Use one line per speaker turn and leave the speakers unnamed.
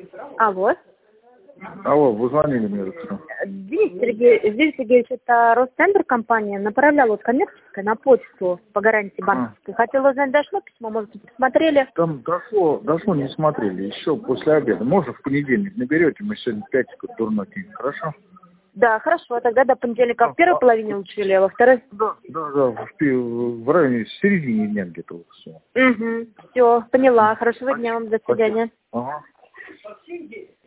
Алло.
Алло, вы звонили мне.
Денис Сергеевич, это Росцентр компания. Направляла вот коммерческое на почту по гарантии банковской. Хотела узнать, дошло письмо, может, вы посмотрели?
Там дошло, не смотрели. Еще после обеда. Можно в понедельник наберете, мы сегодня 5 дурно кинем, хорошо?
Да, хорошо, тогда до понедельника в первой половине лучше или во второй?
Да, в районе середине дня где-то вот все.
Угу, все, поняла. Хорошего дня вам, до свидания.
Ага.